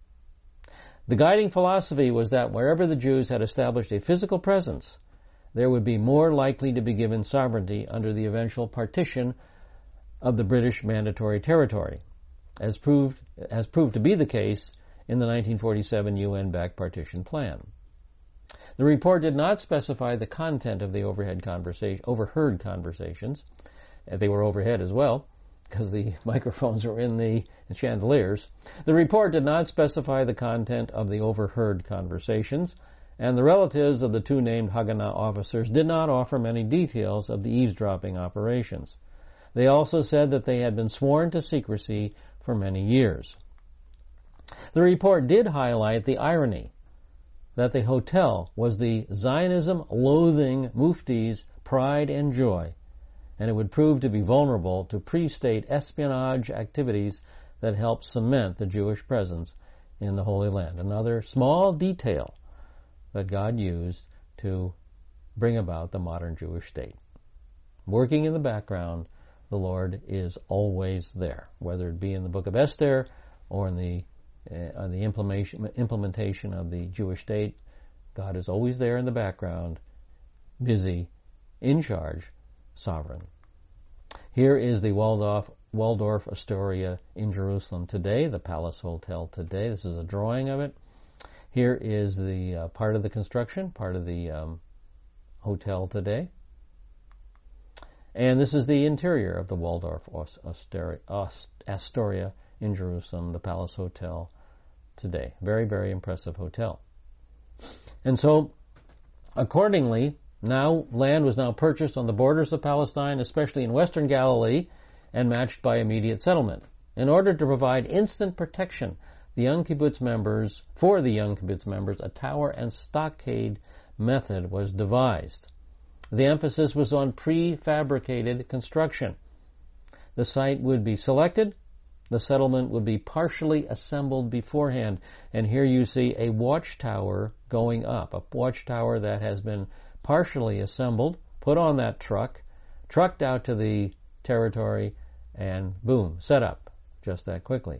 The guiding philosophy was that wherever the Jews had established a physical presence, there would be more likely to be given sovereignty under the eventual partition of the British Mandatory Territory, as proved, as proved to be the case in the nineteen forty-seven U N-backed partition plan. The report did not specify the content of the overhead conversation, overheard conversations. They were overhead as well, because the microphones were in the chandeliers. The report did not specify the content of the overheard conversations, and the relatives of the two named Haganah officers did not offer many details of the eavesdropping operations. They also said that they had been sworn to secrecy for many years. The report did highlight the irony that the hotel was the Zionism-loathing mufti's pride and joy, and it would prove to be vulnerable to pre-state espionage activities that helped cement the Jewish presence in the Holy Land. Another small detail that God used to bring about the modern Jewish state. Working in the background, the Lord is always there, whether it be in the book of Esther or in the uh, the implementation, implementation of the Jewish state. God is always there in the background, busy, in charge, sovereign. Here is the Waldorf, Waldorf Astoria in Jerusalem today, the Palace Hotel today. This is a drawing of it. Here is the uh, part of the construction, part of the um, hotel today. And this is the interior of the Waldorf Astoria, Astoria in Jerusalem, the Palace Hotel today. Very, very impressive hotel. And so, accordingly, now land was now purchased on the borders of Palestine, especially in western Galilee, and matched by immediate settlement. In order to provide instant protection, the young kibbutz members, for the young kibbutz members, a tower and stockade method was devised. The emphasis was on prefabricated construction. The site would be selected. The settlement would be partially assembled beforehand. And here you see a watchtower going up, a watchtower that has been partially assembled, put on that truck, trucked out to the territory, and boom, set up just that quickly.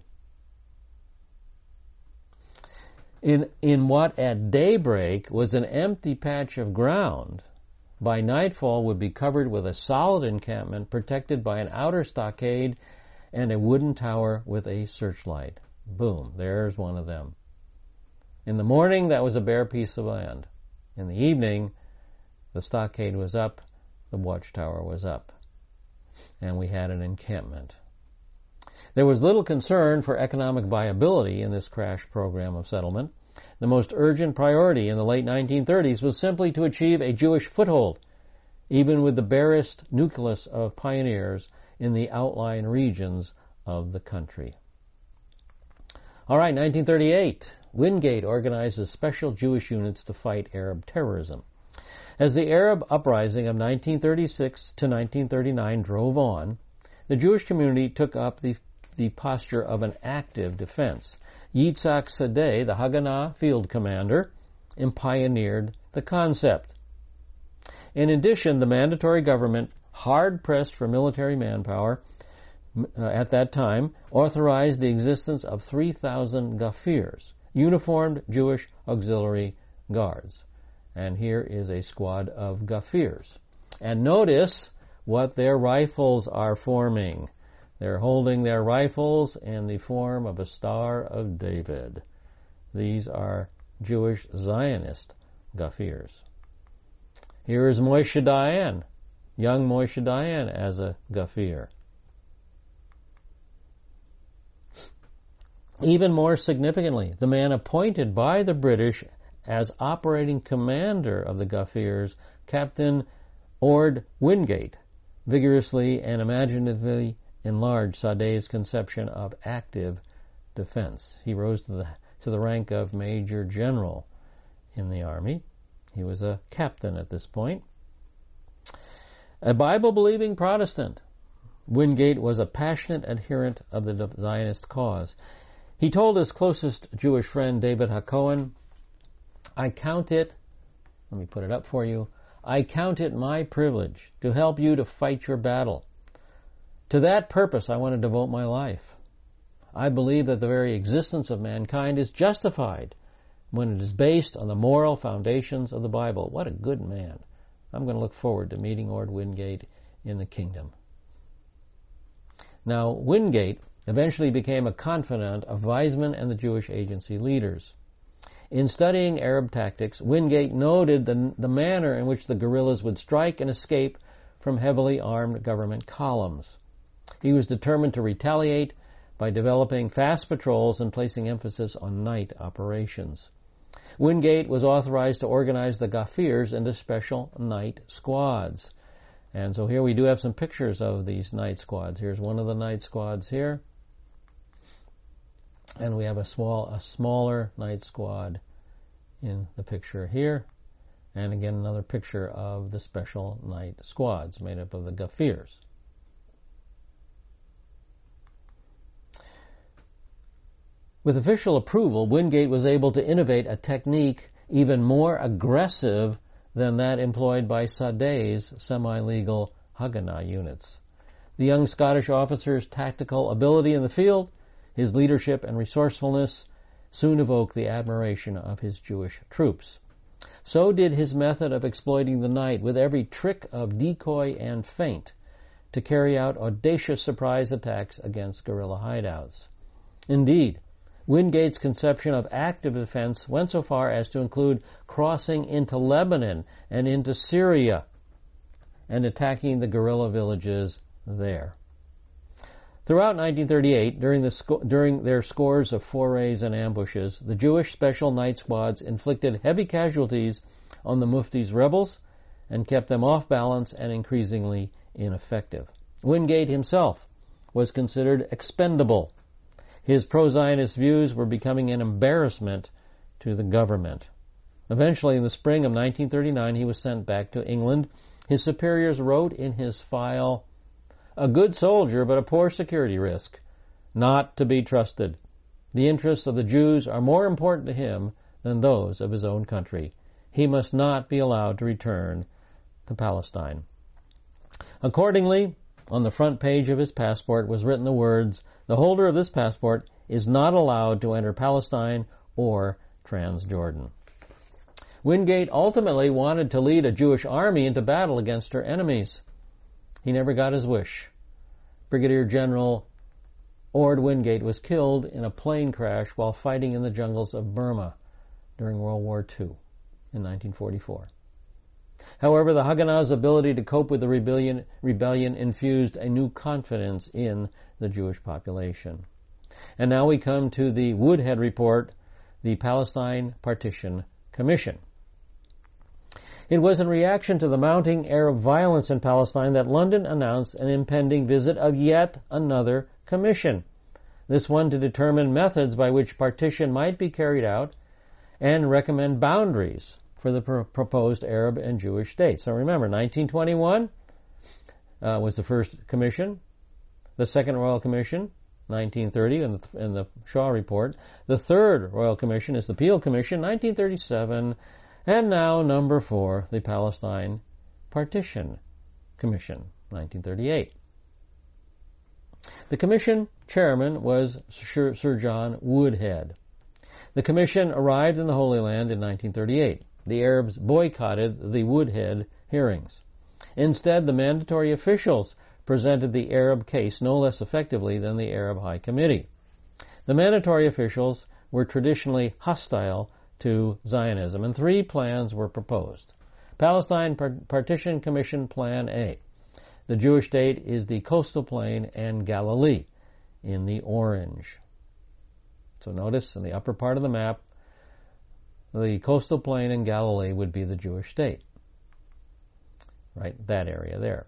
In, in what at daybreak was an empty patch of ground, by nightfall would be covered with a solid encampment protected by an outer stockade and a wooden tower with a searchlight. Boom, there's one of them. In the morning, that was a bare piece of land. In the evening, the stockade was up, the watchtower was up, and we had an encampment. There was little concern for economic viability in this crash program of settlement. The most urgent priority in the late nineteen thirties was simply to achieve a Jewish foothold, even with the barest nucleus of pioneers in the outlying regions of the country. All right, nineteen thirty-eight, Wingate organizes special Jewish units to fight Arab terrorism. As the Arab uprising of nineteen thirty-six to nineteen thirty-nine drove on, the Jewish community took up the, the posture of an active defense. Yitzhak Sadeh, the Haganah field commander, pioneered the concept. In addition, the mandatory government, hard-pressed for military manpower uh, at that time, authorized the existence of three thousand Gafirs, uniformed Jewish auxiliary guards. And here is a squad of Gafirs. And notice what their rifles are forming. They're holding their rifles in the form of a Star of David. These are Jewish Zionist Ghafirs. Here is Moshe Dayan, young Moshe Dayan as a Ghafir. Even more significantly, the man appointed by the British as operating commander of the Ghafirs, Captain Ord Wingate, vigorously and imaginatively enlarged Sadeh's conception of active defense. He rose to the, to the rank of Major General in the Army. He was a captain at this point. A Bible-believing Protestant, Wingate was a passionate adherent of the Zionist cause. He told his closest Jewish friend, David HaKohen, I count it, let me put it up for you, I count it my privilege to help you to fight your battle. To that purpose I want to devote my life. I believe that the very existence of mankind is justified when it is based on the moral foundations of the Bible. What a good man. I'm going to look forward to meeting Ord Wingate in the kingdom. Now, Wingate eventually became a confidant of Weizmann and the Jewish Agency leaders. In studying Arab tactics, Wingate noted the, the manner in which the guerrillas would strike and escape from heavily armed government columns. He was determined to retaliate by developing fast patrols and placing emphasis on night operations. Wingate was authorized to organize the Ghafirs into special night squads. And so here we do have some pictures of these night squads. Here's one of the night squads here. And we have a small, a smaller night squad in the picture here. And again, another picture of the special night squads made up of the Ghafirs. With official approval, Wingate was able to innovate a technique even more aggressive than that employed by Sadeh's semi-legal Haganah units. The young Scottish officer's tactical ability in the field, his leadership and resourcefulness, soon evoked the admiration of his Jewish troops. So did his method of exploiting the night with every trick of decoy and feint to carry out audacious surprise attacks against guerrilla hideouts. Indeed, Wingate's conception of active defense went so far as to include crossing into Lebanon and into Syria and attacking the guerrilla villages there. Throughout nineteen thirty-eight, during, the sco- during their scores of forays and ambushes, the Jewish Special Night Squads inflicted heavy casualties on the Mufti's rebels and kept them off balance and increasingly ineffective. Wingate himself was considered expendable. His pro-Zionist views were becoming an embarrassment to the government. Eventually, in the spring of nineteen thirty-nine, he was sent back to England. His superiors wrote in his file, "A good soldier, but a poor security risk. Not to be trusted. The interests of the Jews are more important to him than those of his own country. He must not be allowed to return to Palestine." Accordingly, on the front page of his passport was written the words, "The holder of this passport is not allowed to enter Palestine or Transjordan." Wingate ultimately wanted to lead a Jewish army into battle against her enemies. He never got his wish. Brigadier General Ord Wingate was killed in a plane crash while fighting in the jungles of Burma during World War Two in nineteen forty-four. However, the Haganah's ability to cope with the rebellion, rebellion infused a new confidence in the Jewish population. And now we come to the Woodhead Report, the Palestine Partition Commission. It was in reaction to the mounting Arab violence in Palestine that London announced an impending visit of yet another commission, this one to determine methods by which partition might be carried out and recommend boundaries for the pr- proposed Arab and Jewish states. So remember, nineteen twenty-one uh, was the first commission, the Second Royal Commission, nineteen thirty, in the, in the Shaw Report. The Third Royal Commission is the Peel Commission, nineteen thirty-seven, and now number four, the Palestine Partition Commission, nineteen thirty-eight. The commission chairman was Sir, Sir John Woodhead. The commission arrived in the Holy Land in nineteen thirty-eight. The Arabs boycotted the Woodhead hearings. Instead, the mandatory officials presented the Arab case no less effectively than the Arab High Committee. The mandatory officials were traditionally hostile to Zionism, and three plans were proposed. Palestine Partition Commission Plan A. The Jewish state is the coastal plain and Galilee in the orange. So notice in the upper part of the map, the coastal plain and Galilee would be the Jewish state. Right, that area there.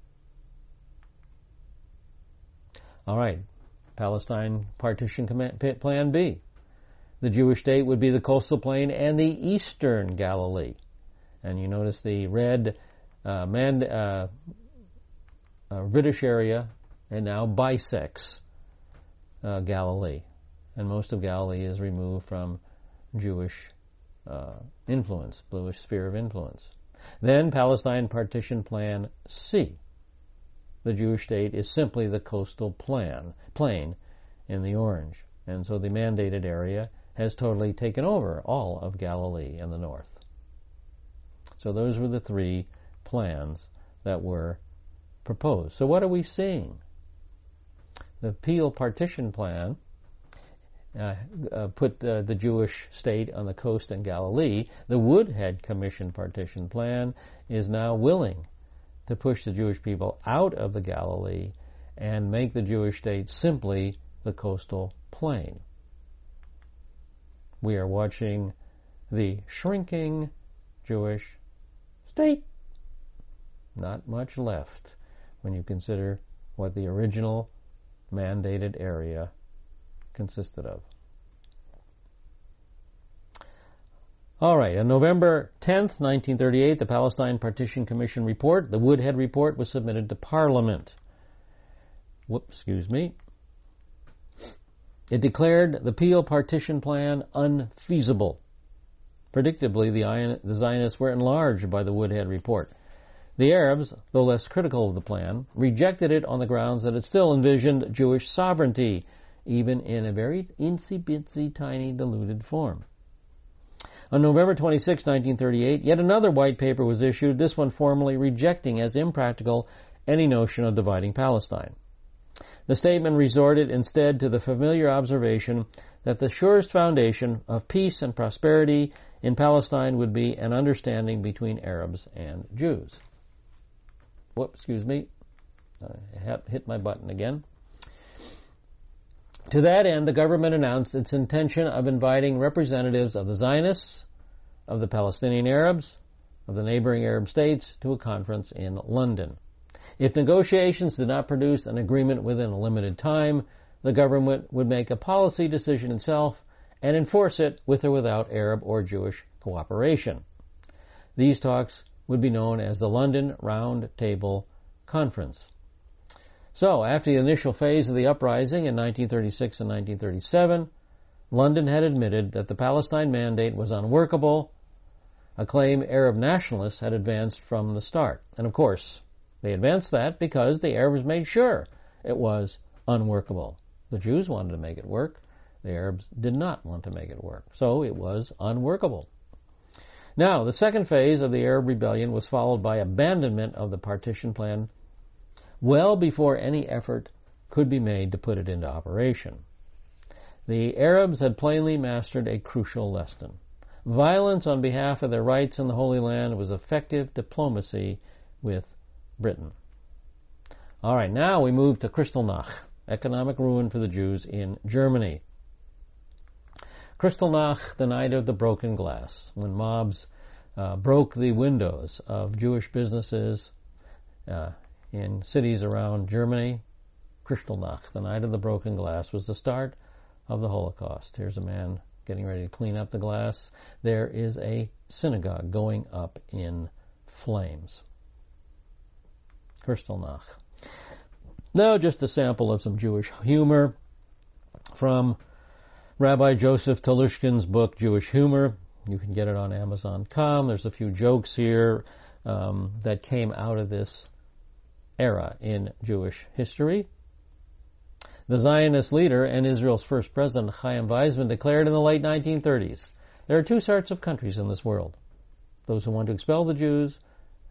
All right, Palestine Partition Plan B. The Jewish state would be the coastal plain and the eastern Galilee. And you notice the red uh, man, uh, uh, British area and now bisects uh, Galilee. And most of Galilee is removed from Jewish uh, influence, Jewish sphere of influence. Then Palestine Partition Plan C. The Jewish state is simply the coastal plan, plain in the orange. And so the mandated area has totally taken over all of Galilee in the north. So those were the three plans that were proposed. So what are we seeing? The Peel Partition Plan uh, uh, put uh, the Jewish state on the coast in Galilee. The Woodhead Commission Partition Plan is now willing to push the Jewish people out of the Galilee and make the Jewish state simply the coastal plain. We are watching the shrinking Jewish state. Not much left when you consider what the original mandated area consisted of. All right, on November tenth, nineteen thirty-eight, the Palestine Partition Commission report, the Woodhead report, was submitted to Parliament. Whoops, excuse me. It declared the Peel Partition Plan unfeasible. Predictably, the, the Zionists were enlarged by the Woodhead report. The Arabs, though less critical of the plan, rejected it on the grounds that it still envisioned Jewish sovereignty, even in a very insy-bitsy, tiny, diluted form. On November twenty-sixth, nineteen thirty-eight, yet another white paper was issued, this one formally rejecting as impractical any notion of dividing Palestine. The statement resorted instead to the familiar observation that the surest foundation of peace and prosperity in Palestine would be an understanding between Arabs and Jews. Whoops, excuse me. I hit my button again. To that end, the government announced its intention of inviting representatives of the Zionists, of the Palestinian Arabs, of the neighboring Arab states to a conference in London. If negotiations did not produce an agreement within a limited time, the government would make a policy decision itself and enforce it with or without Arab or Jewish cooperation. These talks would be known as the London Round Table Conference. So, after the initial phase of the uprising in nineteen thirty-six and nineteen thirty-seven, London had admitted that the Palestine Mandate was unworkable, a claim Arab nationalists had advanced from the start. And of course, they advanced that because the Arabs made sure it was unworkable. The Jews wanted to make it work. The Arabs did not want to make it work. So it was unworkable. Now, the second phase of the Arab rebellion was followed by abandonment of the partition plan well before any effort could be made to put it into operation. The Arabs had plainly mastered a crucial lesson. Violence on behalf of their rights in the Holy Land was effective diplomacy with Britain. All right, now we move to Kristallnacht, economic ruin for the Jews in Germany. Kristallnacht, the night of the broken glass, when mobs uh, broke the windows of Jewish businesses uh, in cities around Germany. Kristallnacht, the night of the broken glass, was the start of the Holocaust. Here's a man getting ready to clean up the glass. There is a synagogue going up in flames. Kristallnacht. Now, just a sample of some Jewish humor from Rabbi Joseph Telushkin's book, Jewish Humor. You can get it on Amazon dot com. There's a few jokes here um, that came out of this era in Jewish history. The Zionist leader and Israel's first president, Chaim Weizmann, declared in the late nineteen thirties, there are two sorts of countries in this world, those who want to expel the Jews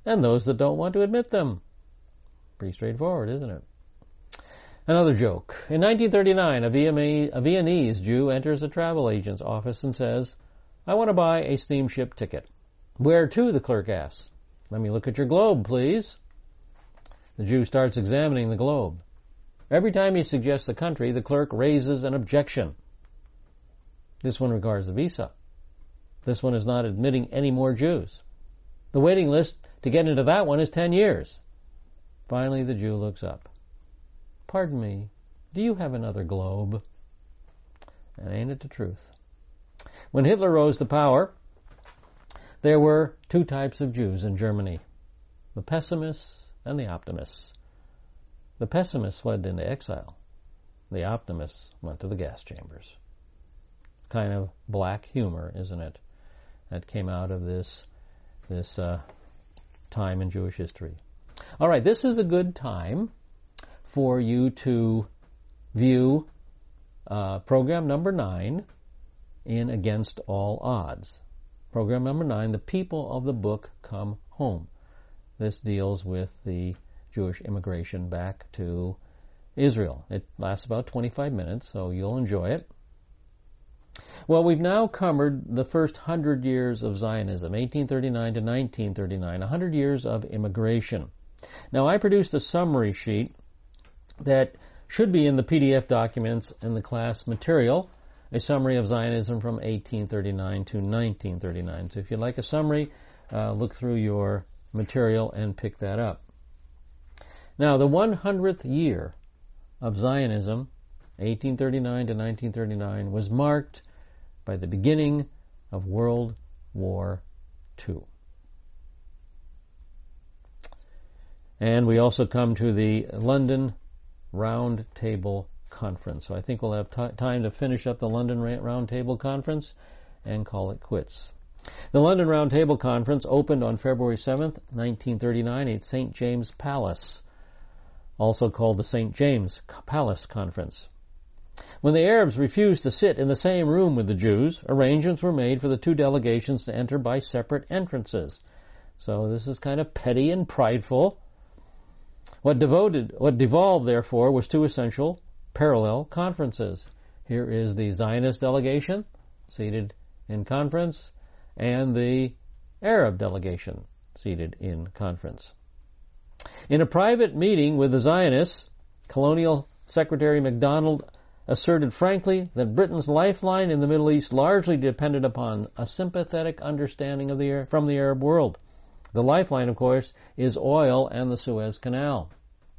and those that don't want to admit them. Pretty straightforward, isn't it? Another joke. In nineteen thirty-nine, a Viennese Jew enters a travel agent's office and says, "I want to buy a steamship ticket." "Where to?" the clerk asks. "Let me look at your globe, please." The Jew starts examining the globe. Every time he suggests the country, the clerk raises an objection. This one regards the visa. This one is not admitting any more Jews. The waiting list to get into that one is ten years. Finally, the Jew looks up. "Pardon me, do you have another globe?" And ain't it the truth? When Hitler rose to power, there were two types of Jews in Germany, the pessimists and the optimists. The pessimists fled into exile. The optimists went to the gas chambers. Kind of black humor, isn't it? That came out of this, this uh, time in Jewish history. All right, this is a good time for you to view uh, program number nine in Against All Odds. Program number nine, The People of the Book Come Home. This deals with the Jewish immigration back to Israel. It lasts about twenty-five minutes, so you'll enjoy it. Well, we've now covered the first hundred years of Zionism, eighteen thirty-nine to nineteen thirty-nine, a hundred years of immigration. Now, I produced a summary sheet that should be in the P D F documents in the class material, a summary of Zionism from eighteen thirty-nine to nineteen thirty-nine. So if you'd like a summary, uh, look through your material and pick that up. Now, the hundredth year of Zionism, eighteen thirty-nine to nineteen thirty-nine, was marked by the beginning of World War Two. And we also come to the London Round Table Conference. So I think we'll have t- time to finish up the London Round Table Conference and call it quits. The London Round Table Conference opened on February seventh, nineteen thirty-nine at Saint James Palace, also called the Saint James Palace Conference. When the Arabs refused to sit in the same room with the Jews, arrangements were made for the two delegations to enter by separate entrances. So this is kind of petty and prideful. What devoted, what devolved, therefore, was two essential parallel conferences. Here is the Zionist delegation, seated in conference, and the Arab delegation, seated in conference. In a private meeting with the Zionists, Colonial Secretary MacDonald asserted frankly that Britain's lifeline in the Middle East largely depended upon a sympathetic understanding of the from the Arab world. The lifeline, of course, is oil and the Suez Canal.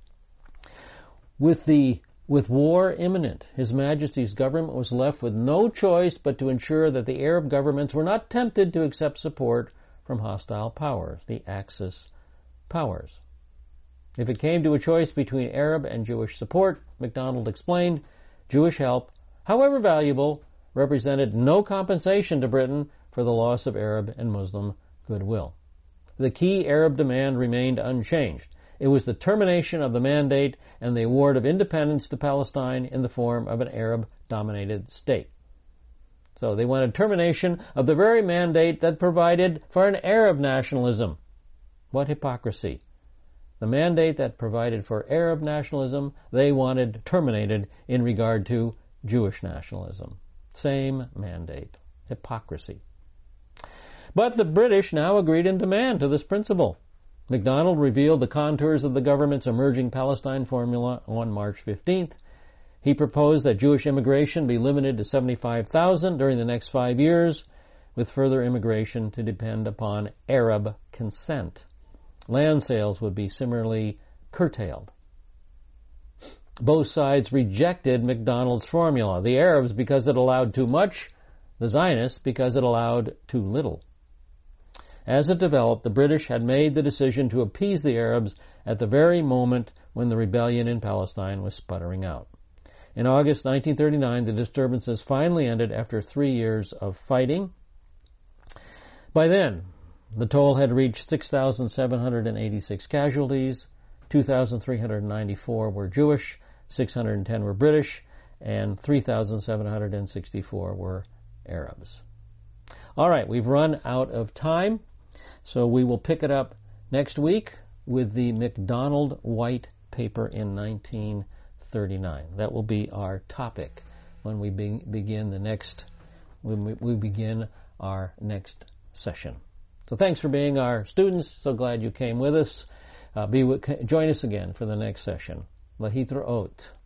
With the with war imminent, His Majesty's government was left with no choice but to ensure that the Arab governments were not tempted to accept support from hostile powers, the Axis powers. If it came to a choice between Arab and Jewish support, MacDonald explained, Jewish help, however valuable, represented no compensation to Britain for the loss of Arab and Muslim goodwill. The key Arab demand remained unchanged. It was the termination of the mandate and the award of independence to Palestine in the form of an Arab-dominated state. So they wanted termination of the very mandate that provided for an Arab nationalism. What hypocrisy. The mandate that provided for Arab nationalism, they wanted terminated in regard to Jewish nationalism. Same mandate. Hypocrisy. But the British now agreed in demand to this principle. MacDonald revealed the contours of the government's emerging Palestine formula on March fifteenth. He proposed that Jewish immigration be limited to seventy-five thousand during the next five years, with further immigration to depend upon Arab consent. Land sales would be similarly curtailed. Both sides rejected MacDonald's formula. The Arabs because it allowed too much, the Zionists because it allowed too little. As it developed, the British had made the decision to appease the Arabs at the very moment when the rebellion in Palestine was sputtering out. In August nineteen thirty-nine, the disturbances finally ended after three years of fighting. By then, the toll had reached six thousand seven hundred eighty-six casualties, two thousand three hundred ninety-four were Jewish, six hundred ten were British, and three thousand seven hundred sixty-four were Arabs. All right, we've run out of time, so we will pick it up next week with the MacDonald White paper in nineteen thirty-nine. That will be our topic when we be- begin the next, when we, we begin our next session. So thanks for being our students. So glad you came with us. Uh, be with, join us again for the next session. Lahithra Ot.